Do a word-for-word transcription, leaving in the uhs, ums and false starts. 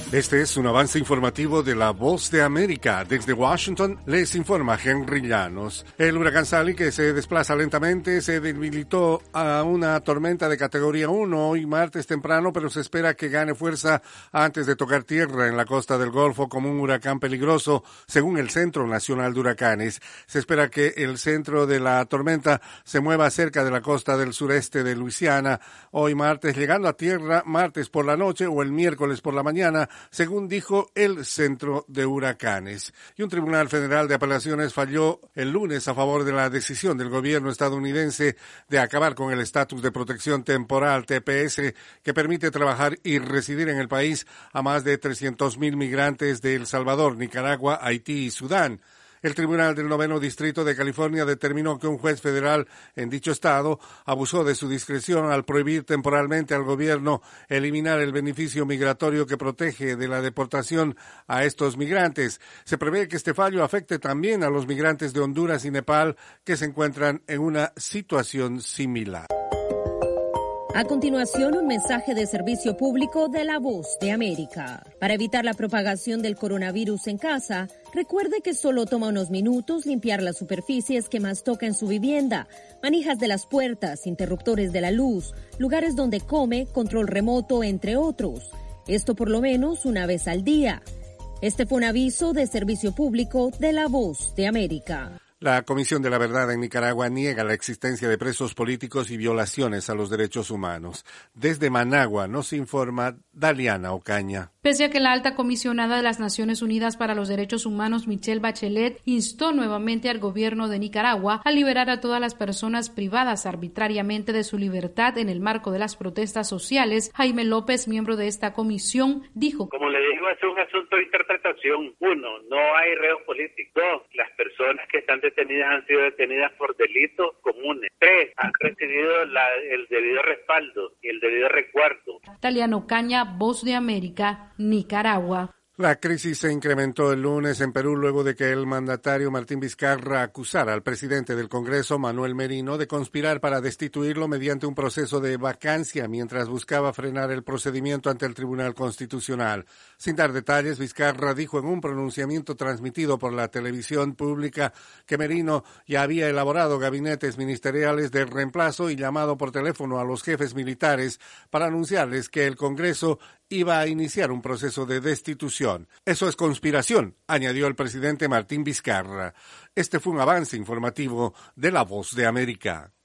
Este es un avance informativo de La Voz de América. Desde Washington les informa Henry Llanos. El huracán Sally, que se desplaza lentamente, se debilitó a una tormenta de categoría uno hoy martes temprano, pero se espera que gane fuerza antes de tocar tierra en la costa del Golfo como un huracán peligroso, según el Centro Nacional de Huracanes. Se espera que el centro de la tormenta se mueva cerca de la costa del sureste de Luisiana hoy martes, llegando a tierra martes por la noche o el miércoles por la mañana, según dijo el Centro de Huracanes. Y un tribunal federal de apelaciones falló el lunes a favor de la decisión del gobierno estadounidense de acabar con el estatus de protección temporal T P S que permite trabajar y residir en el país a más de trescientos mil migrantes de El Salvador, Nicaragua, Haití y Sudán. El Tribunal del Noveno Distrito de California determinó que un juez federal en dicho estado abusó de su discreción al prohibir temporalmente al gobierno eliminar el beneficio migratorio que protege de la deportación a estos migrantes. Se prevé que este fallo afecte también a los migrantes de Honduras y Nepal que se encuentran en una situación similar. A continuación, un mensaje de servicio público de La Voz de América. Para evitar la propagación del coronavirus en casa, recuerde que solo toma unos minutos limpiar las superficies que más toca en su vivienda, manijas de las puertas, interruptores de la luz, lugares donde come, control remoto, entre otros. Esto por lo menos una vez al día. Este fue un aviso de servicio público de La Voz de América. La Comisión de la Verdad en Nicaragua niega la existencia de presos políticos y violaciones a los derechos humanos. Desde Managua nos informa Daliana Ocaña. Pese a que la alta comisionada de las Naciones Unidas para los Derechos Humanos, Michelle Bachelet, instó nuevamente al gobierno de Nicaragua a liberar a todas las personas privadas arbitrariamente de su libertad en el marco de las protestas sociales, Jaime López, miembro de esta comisión, dijo: Como le digo, es un asunto de interpretación. Uno, no hay reos políticos. Dos, las personas que están detenidas han sido detenidas por delitos comunes. Tres, han recibido la, el debido respaldo y el debido resguardo. Daliana Ocaña, Voz de América, Nicaragua. La crisis se incrementó el lunes en Perú luego de que el mandatario Martín Vizcarra acusara al presidente del Congreso, Manuel Merino, de conspirar para destituirlo mediante un proceso de vacancia mientras buscaba frenar el procedimiento ante el Tribunal Constitucional. Sin dar detalles, Vizcarra dijo en un pronunciamiento transmitido por la televisión pública que Merino ya había elaborado gabinetes ministeriales de reemplazo y llamado por teléfono a los jefes militares para anunciarles que el Congreso iba a iniciar un proceso de destitución. Eso es conspiración, añadió el presidente Martín Vizcarra. Este fue un avance informativo de La Voz de América.